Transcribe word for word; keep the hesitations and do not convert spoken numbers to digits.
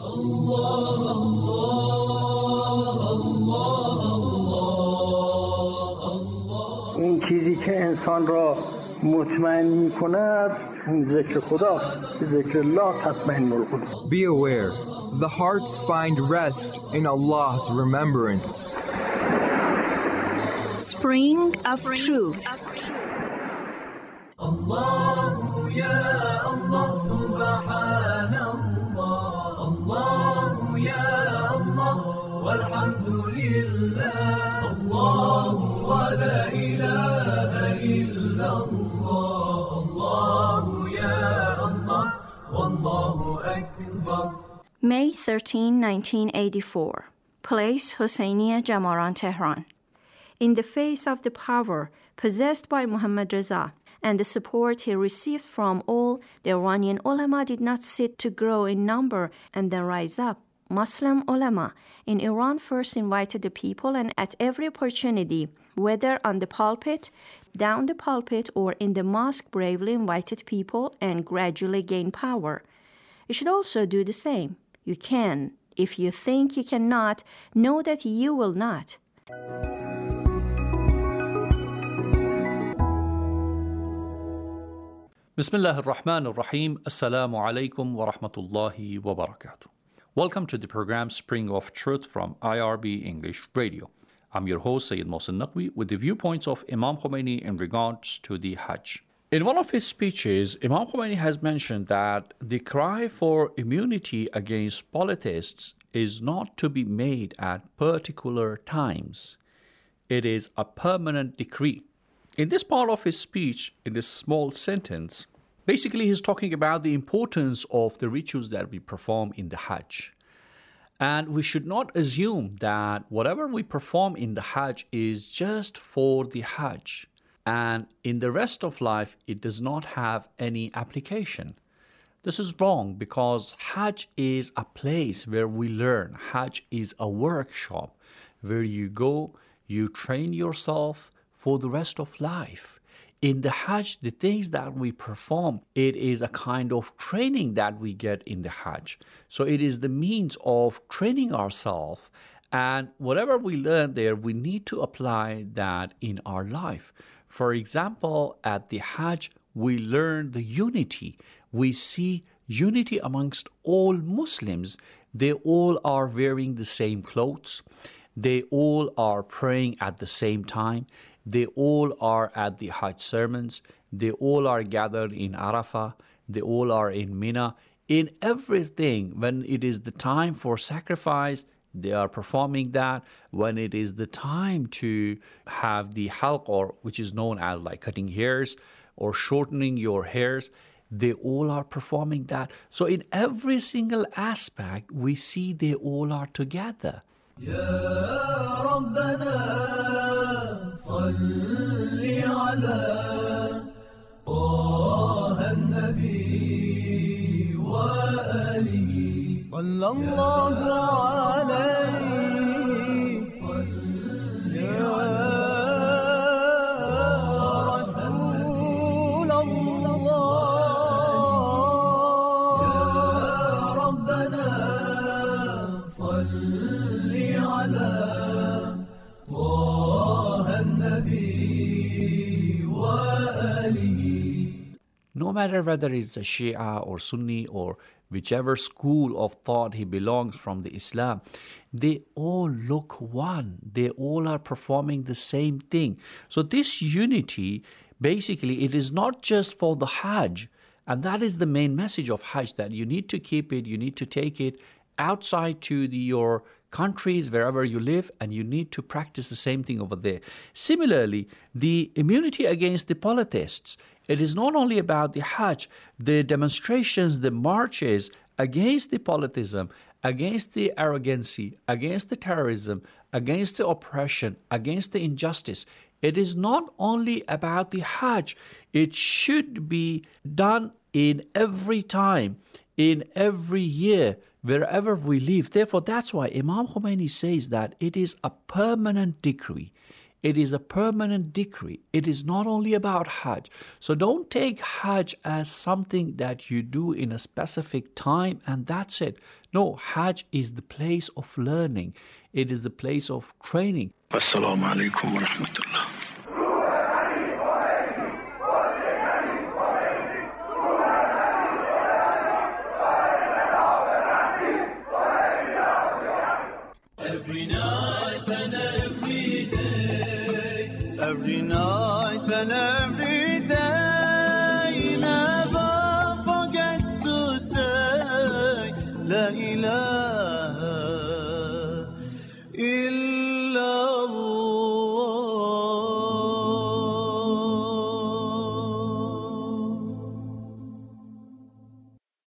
اون چیزی که انسان را مطمئن می‌کند اون ذکر خداست. ذکر الله تطمئن القلوب. Be aware, the hearts find rest in Allah's remembrance. Spring of Truth. Allah ya Allah subhanallah. Allah ya Allah walhamdulillah. Allah wa la ilaha illallah. Allah ya Allah wallahu akbar. May thirteenth, nineteen eighty-four. Place Hosseiniya Jamaran, Tehran. In the face of the power possessed by Muhammad Reza and the support he received from all, the Iranian ulama did not sit to grow in number and then rise up. Muslim ulama in Iran first invited the people and at every opportunity, whether on the pulpit, down the pulpit, or in the mosque, bravely invited people and gradually gained power. You should also do the same. You can. If you think you cannot, know that you will not. Bismillah ar-Rahman ar-Rahim. Assalamu alaikum wa rahmatullahi wa barakatuh. Welcome to the program Spring of Truth from I R B English Radio. I'm your host, Sayyid Mohsen Naqvi, with the viewpoints of Imam Khomeini in regards to the Hajj. In one of his speeches, Imam Khomeini has mentioned that the cry for immunity against polytheists is not to be made at particular times. It is a permanent decree. In this part of his speech, in this small sentence, basically he's talking about the importance of the rituals that we perform in the Hajj. And we should not assume that whatever we perform in the Hajj is just for the Hajj. And in the rest of life, it does not have any application. This is wrong because Hajj is a place where we learn. Hajj is a workshop where you go, you train yourself for the rest of life. In the Hajj, the things that we perform, it is a kind of training that we get in the Hajj. So it is the means of training ourselves, and whatever we learn there, we need to apply that in our life. For example, at the Hajj, we learn the unity. We see unity amongst all Muslims. They all are wearing the same clothes. They all are praying at the same time. They all are at the Hajj sermons. They all are gathered in Arafah. They all are in Mina. In everything, when it is the time for sacrifice, they are performing that. When it is the time to have the halq, or which is known as like cutting hairs or shortening your hairs, they all are performing that. So in every single aspect, we see they all are together. يا ربنا صل على طه النبي وآله صلى الله عليه صل يا رسول الله يا ربنا صل على طه النبي وآله. No matter whether it's a Shia or Sunni or whichever school of thought he belongs from the Islam, they all look one. They all are performing the same thing. So this unity, basically, it is not just for the Hajj. And that is the main message of Hajj, that you need to keep it, you need to take it outside to the, your countries, wherever you live, and you need to practice the same thing over there. Similarly, the immunity against the polytheists, it is not only about the Hajj, the demonstrations, the marches against the polytheism, against the arrogancy, against the terrorism, against the oppression, against the injustice. It is not only about the Hajj. It should be done in every time, in every year, wherever we live. Therefore, that's why Imam Khomeini says that it is a permanent decree. It is a permanent decree. It is not only about Hajj. So don't take Hajj as something that you do in a specific time and that's it. No, Hajj is the place of learning. It is the place of training. Assalamu alaikum wa rahmatullah. Every night and every day, every night and every day.